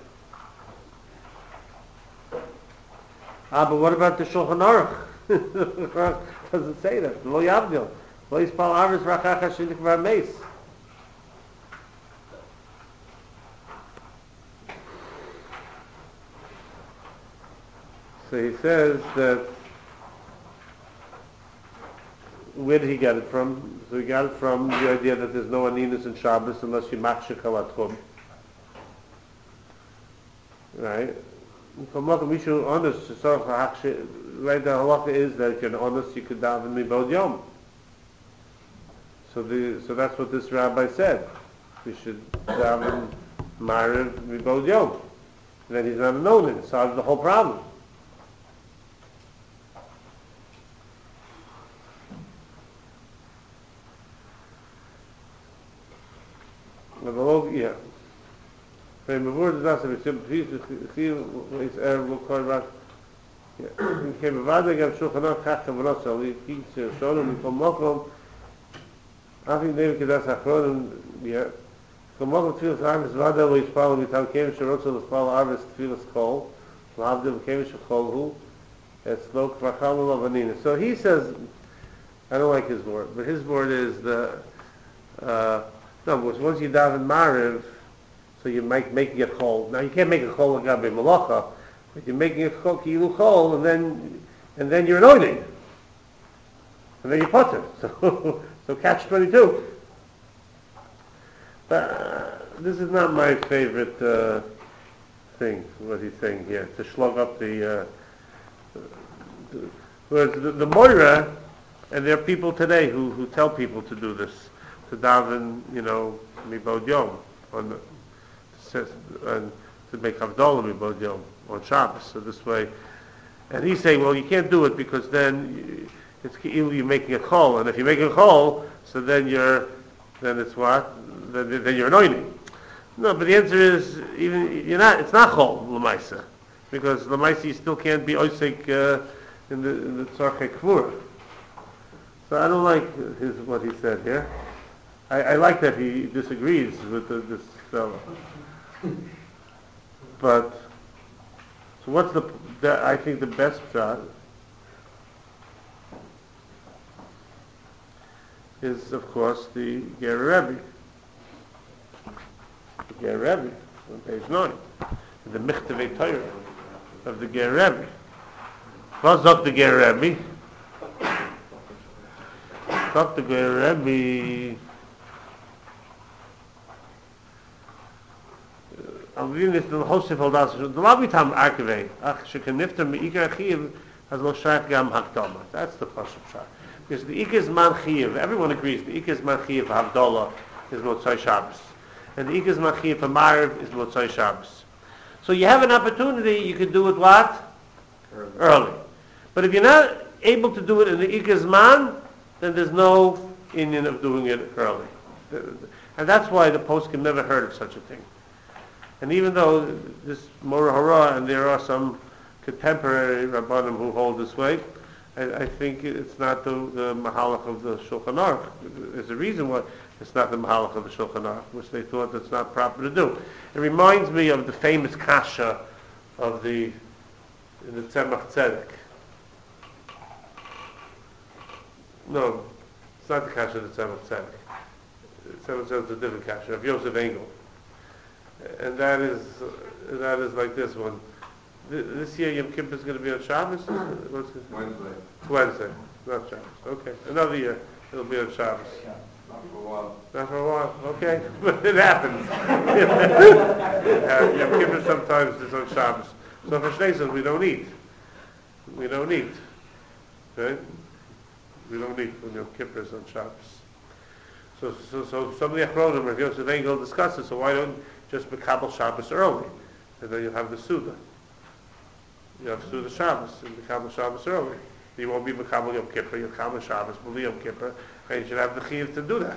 Ah, but what about the Shulchan Aruch? Doesn't say that. Lo Yavdil. Lo Yispal Aris Rachach Hashinik V'Ameis. So he says that, where did he get it from? So he got it from the idea that there's no aninus in Shabbos unless you machshir kalatchum. Right? Right, the halacha is that if you're honest, you could daven mibod yom. So the so that's what this rabbi said. We should daven mariv mibod yom. And then he's not a nonin. It solves the whole problem. Yeah. Wenn wir wurde das mit dem Brief viel ist er wohl kein ich habe weiter gab schon genug gehabt von das soll ich hier schon und vom Morgen auf in dem das achron ja vom Morgen viel sagen es war da wo ich Paul mit dem Kevin schon so das Paul Arbeit viel School war dem Kevin School who it's look for Kamala Vanina. So he says, I don't like his word, but his word is the uh no, because once you daven Mariv, so you make making it chol. Now you can't make a chol agabe malacha, but you're making it chol ki'ilu chol, and then and then you're anointing, and then you putter. So so catch twenty-two. But uh, this is not my favorite uh, thing. What he's saying here to slug up the. Uh, the whereas the, the Moira, and there are people today who who tell people to do this. To daven, you know, mibod yom, on the, and to make havdalah mibod yom on Shabbos. So this way, and he's saying, well, you can't do it because then you, it's you're making a chol, and if you make a chol, so then you're, then it's what? Then, then you're anointing. No, but the answer is even you're not. It's not chol l'maisa, because l'maisa you still can't be oisek uh, in the in the tzarchei kvura. So I don't like his what he said here. I, I like that he disagrees with the, this fellow. But, so what's the, the, I think the best shot is, of course, the Ger Rebbe. The Ger Rebbe, on page nine. The Michtevei Torah of the Ger Rebbe. What's up the Ger Rebbe? Up the Ger Rebbe... Alvin is the Hosef al das the Labitam Arkeve ach shekenifter mi ikar chiv has lo shach gam hakdama. That's the pasuk shach. Because the ikar is man chiv. Everyone agrees the ikar is man chiv for Havdalah is Motzai Shabbos, and the ikar is man chiv for Mariv is Motzai Shabbos. So you have an opportunity. You can do it what early. early. But if you're not able to do it in the ikar man, then there's no Indian of doing it early, and that's why the poskim never heard of such a thing. And even though this Mora Hara, and there are some contemporary Rabbanim who hold this way, I, I think it's not the, the Mahalach of the Shulchan Aruch. There's a reason why it's not the Mahalach of the Shulchan Aruch, which they thought that's not proper to do. It reminds me of the famous Kasha of the, in the Tzemach Tzedek. No, it's not the Kasha of the Tzemach Tzedek. The Tzemach Tzedek is a different Kasha, of Yosef Engel. And that is that is like this one. This year Yom Kippur is going to be on Shabbos? What's it? Wednesday. Wednesday, not Shabbos. Okay, another year it'll be on Shabbos. Not for a while. Not for a while. Okay, but it happens. uh, Yom Kippur sometimes is on Shabbos. So for Shnei says we don't eat. We don't eat. Right? We don't eat when Yom Kippur is on Shabbos. So, so, so some of the Achronim, Rav Yosef Engel discusses. So why don't just Mekabel Shabbos early, and then you have the Suda. You have Suda Shabbos and Mekabel Shabbos early. You won't be Mekabel Yom Kippur. You have Mekabel Shabbos, B'li Yom Kippur, and you should have the Chiyuv to do that.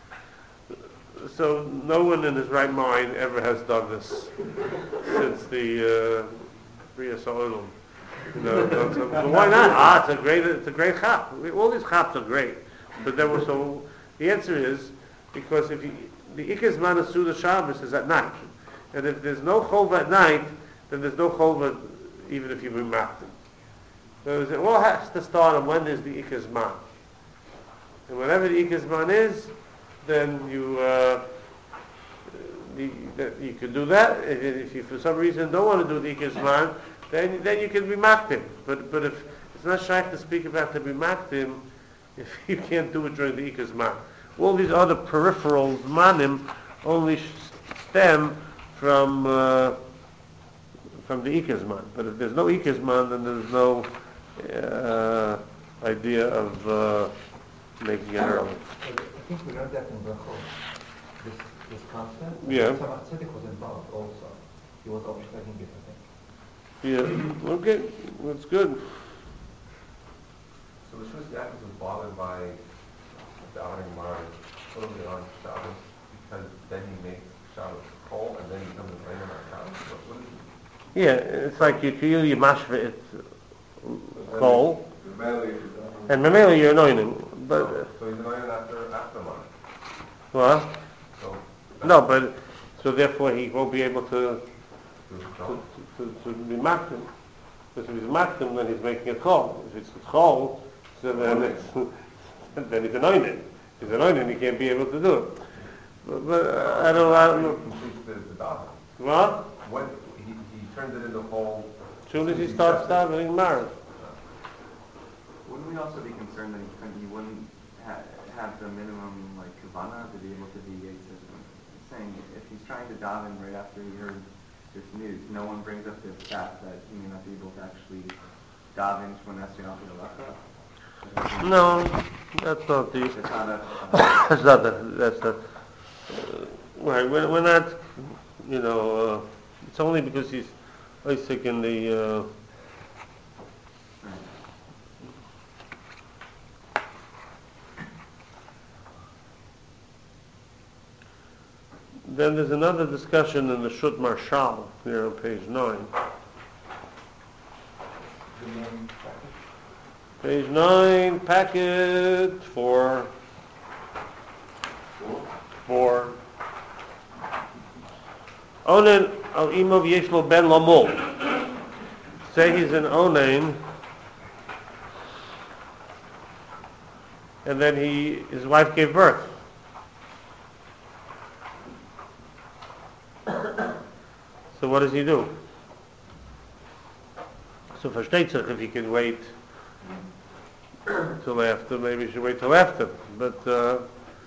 So no one in his right mind ever has done this since the Bria Sa'olam. You know, so, so why not? Ah, it's a great, it's a great chap. All these chaps are great, but there was so. The answer is because if you the Ikaz Man of Suda Shabbos is at night. And if there's no chova at night, then there's no chova even if you remarked it. So it all has to start on when there's the Ikaz Man. And whenever the Ikaz Man is, then you uh, you, you can do that. If, if you for some reason don't want to do the Ikaz Man, then then you can remark him. But but if it's not shy to speak about the remark him, if you can't do it during the Ikaz Man. All these other peripheral manim only stem from uh, from the Ikaz Man. But if there's no Ikaz Man, then there's no uh, idea of uh, making it early. I think we learned that in Brachot, this, this concept. Yeah. Tzemach Tzedek was involved also. He was overstepping it, I think. Yeah, okay, that's good. So the Shus Yaakov was bothered by davening Mar early on Shabbos because then he makes Shabbos cold and then he comes and rain on Shabbos. What, what is it? Yeah, it's like you feel you mashve it cold, The belly, and mamela you're anointing. But uh, So he's anointed after after Mar. what? So No, but so therefore he won't be able to to, to, to, to be makdim. Because if he's makdim, then he's making it cold. If it's cold, so then it's then he's anointed. If he's anointed, he can't be able to do it. But, but uh, I don't, I don't know. completes the, the daven. What? When he, he turns it into whole. As soon as he starts davening married. Wouldn't we also be concerned that he couldn't, he wouldn't ha- have the minimum like kavana to be able to be saying if he's trying to daven right after he heard this news, no one brings up this fact that he may not be able to actually daven Shmoneh Esrei Alpi Halacha? No, that's not the. It's not a. That's not the. That's the. Uh, right, we're, we're not. You know, uh, it's only because he's Isaac in the. Uh, Then there's another discussion in the Shut Marshal here on page nine. Page nine, packet four. Four. Onen al imo v'yesh lo ben lamol. Say he's an onen, and then he his wife gave birth. So what does he do? So versteht sich if he can wait till after, maybe he should wait till after. But uh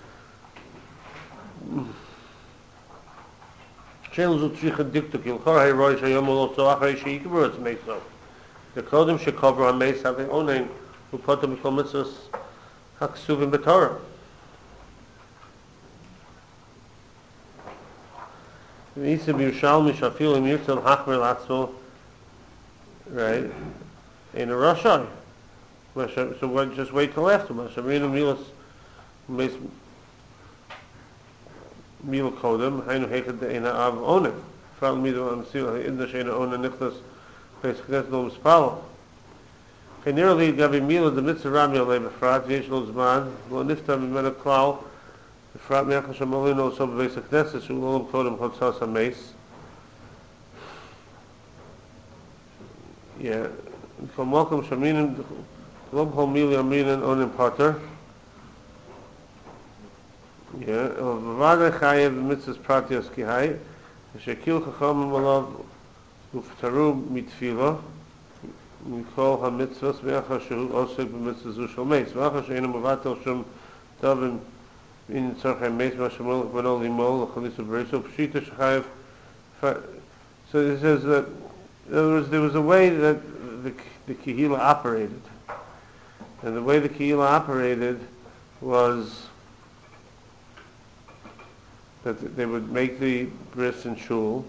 Shel zut sich diktuk il chor hay roish hayom lo so achrei sheikbur it's made so. The kodim shekavru ha-meis having onein who put them from mitzvahs haksuvim b'torah. Isa b'Yushalmi shafilim yirtzal hachmer latzmo, right? In a Rashay. So what, just wait till after. Mashaminu milas mis mil kodem haynu hekad de'ena av onen. Fal midu amsil ha'inda she'ena onen nichtas pe'esknes lo mispalo. Generally, gavi mila the mitzvah rami alei b'frat v'yesh lo zman lo nifta mimena klal Frat me'achas shamalino so b'veis ha'knesses u'olam kodem chotzas ha'meis. Yeah. From welcome shaminim lom hol mili aminin onim potter. Yeah. V'vada chayev mitzvahs pratios kihai. V'shekil chachamim alav uftaru mitfila. Mikol ha-mitzvahs me'achas shehu osek b'mitzvah zu shal meis. V'achas she'enu mevatel shum tavim in tzarchei meis ma'shemol v'nol limol l'chalisa b'reso p'shita shechayev. So it says that there was, there was a way that the, the Kehila operated. And the way the Kehila operated was that they would make the bris in shul,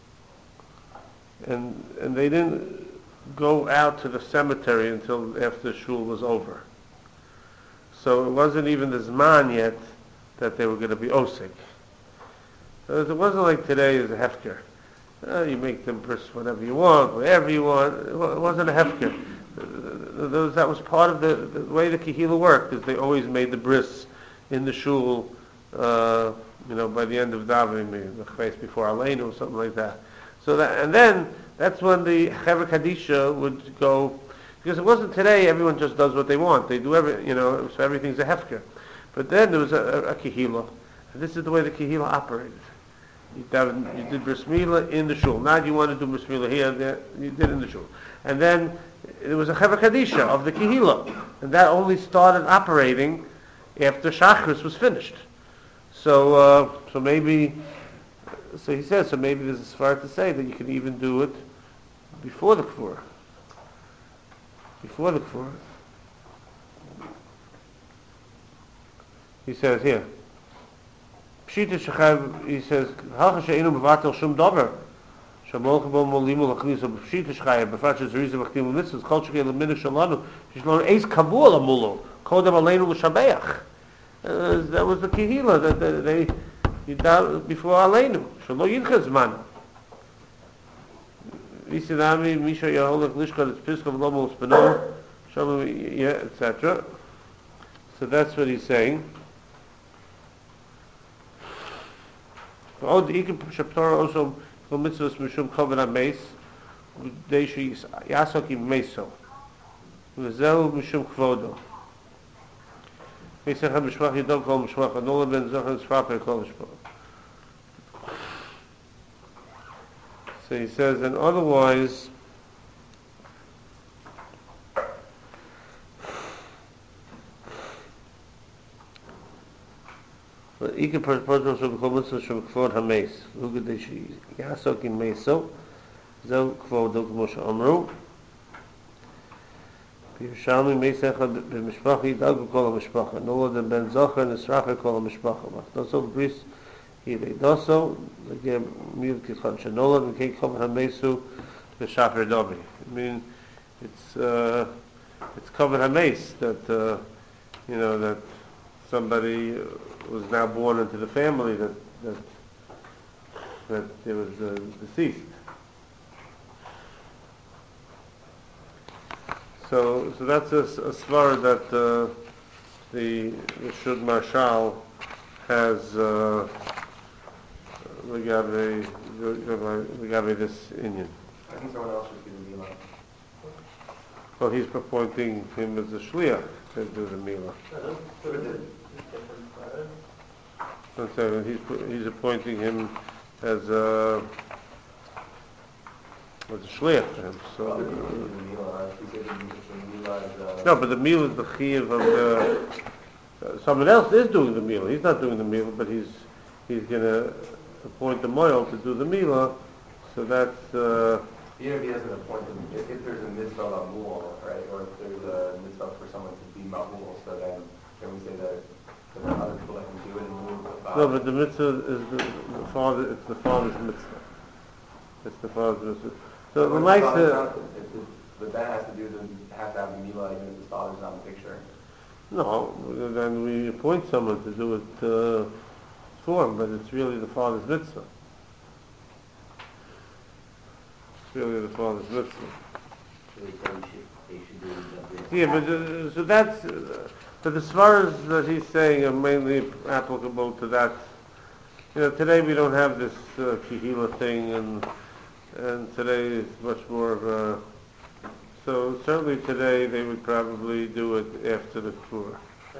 and and they didn't go out to the cemetery until after shul was over. So it wasn't even the Zman yet that they were going to be osik. So it wasn't like today is a hefker. Uh, you make them bris whatever you want, wherever you want. It wasn't a hefker. That was part of the, the way the Kehila worked, is they always made the bris in the shul uh, you know, by the end of davening, maybe the chveis before Aleinu or something like that. So that, and then that's when the Chevra Kadisha would go, because it wasn't today. Everyone just does what they want. They do every, you know, so everything's a hefker. But then there was a, a, a kehila, and this is the way the kehila operated. You, daven, you did bris milah in the shul. Now you want to do bris milah here, there, you did in the shul, and then there was a Chevra Kadisha of the kehila, and that only started operating after Shachris was finished. So, uh, so maybe, so he says, so maybe there's a svara to say that you can even do it before the kfur. Before the kfur. He says here, Pshita shechav, he says, Halcha she'enu mevatel shum dover, shamol chabol molimu lachnis, so Pshita shechav, befrat shezriza v'chtim l'mitzvahs, kol shekei l'minu shalanu, shishlonu eis kavua l'mulu, kodem aleinu l'shabeach. Uh, that was the kehila that, that they you doubt before Aleinu. Shelo yinchas man. Visinami misha yaholach lishkot it's piskov lomo spano shamu yeah et cetera. So that's what he's saying. Od ikim shaptor also from mitzvahs mishum koven hameis deishi yasokim meiso. V'zeu mishum kvodo. So he says, and otherwise, Ike person should become Mitzvah should kvod hameis. Look at this. Yasok in meiso. Zel kvod dok Moshe Amru. Yerushalmi meisechad b'mishpacha yidalgu kol ha'mishpacha. No other ben zocher nisracha kol ha'mishpacha. Machnoso bris yidei doso. Again, mil kitchan shenola v'kei kol hamesu v'shafer dobi. I mean, it's uh, it's covered hameis that uh, you know that somebody was now born into the family that that that there was uh, deceased. So, so that's a, a svara that uh, the the Shud Marshal has uh, regarding regarding this Indian. I think someone else should do the Mila. Well, he's appointing him as a shliach to do the Mila. So he's he's appointing him as a as a shliach to him. So uh, no, but the meal is the chiyuv of the. Uh, someone else is doing the meal. He's not doing the meal, but he's he's going to appoint the moil to do the meal. So that's. Uh, Even if he doesn't appoint them, if, if there's a mitzvah ma'mul, right, or if there's a mitzvah for someone to be ma'mul, so then can we say that there are other people that can do it and move the father? No, but the mitzvah is the, the father. It's the father's mitzvah. It's the father's mitzvah. So the mitzvah. The Ben has to do the has to have the milah even if his father's not in the picture. No, then we appoint someone to do it uh, for him, but it's really the father's mitzvah. It's really the father's mitzvah. So they say they should, they should do it. Yeah, but uh, so that's. Uh, but the svaras that he's saying are mainly applicable to that. You know, today we don't have this uh, kihila thing, and and today it's much more. Uh, so certainly today they would probably do it after the kfur.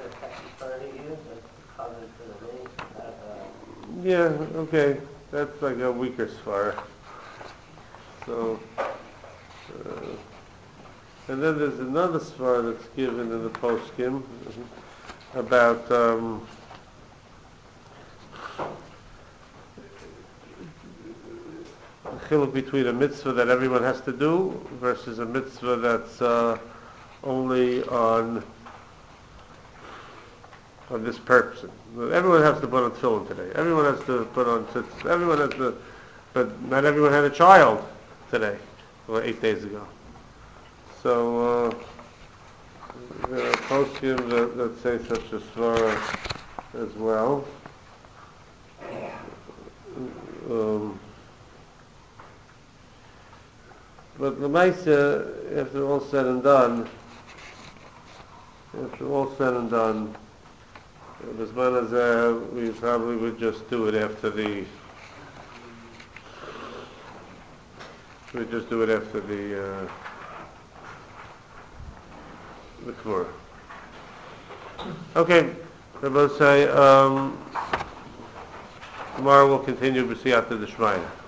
Yeah, okay, that's like a weaker svara. So, uh, and then there's another svara that's given in the poskim about um, the chiluk between a mitzvah that everyone has to do versus a mitzvah that's uh, only on on this person. Everyone has to put on tefillin today. Everyone has to put on tzitzit. Everyone has to, but not everyone had a child today, or eight days ago. So uh, there are poskim that, that say such a svara as well. Um, but the Maisa, after all said and done, after all said and done, Bisman is, uh, we probably would just do it after the, we just do it after the, uh, the K'vur. Okay, I will say, um, tomorrow we'll continue B'siyata D'Shmaya.